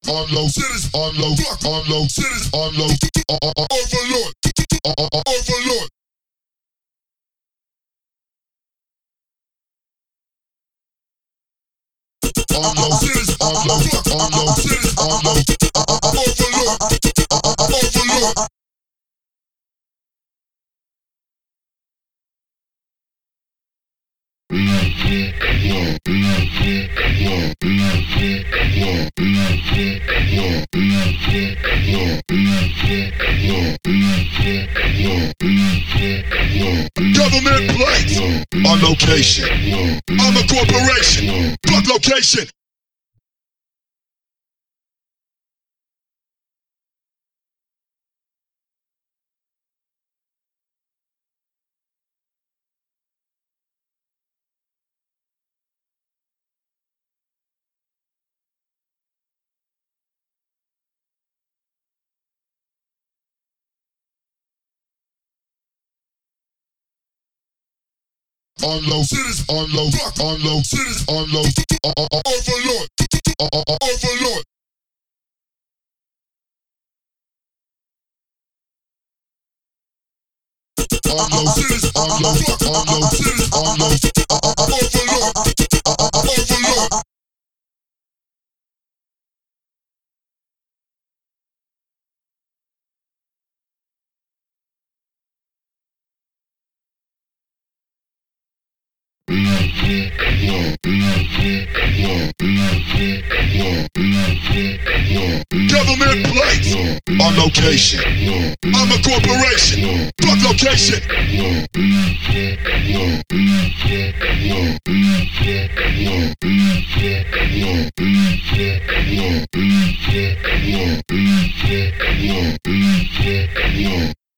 unload, cities, unload, fuck, unload, cities, unload, overload, overload. Unload, cities, unload, fuck, unload, cities, unload, overload, overload. Government plates on location. I'm a corporation. Fuck location. Unload, cities, unload, fuck, unload, cities, unload, overload, overload. Unload, cities, unload, fuck, unload, cities, unload, overload, overload. Government plates on location. I'm a corporation. Fuck location.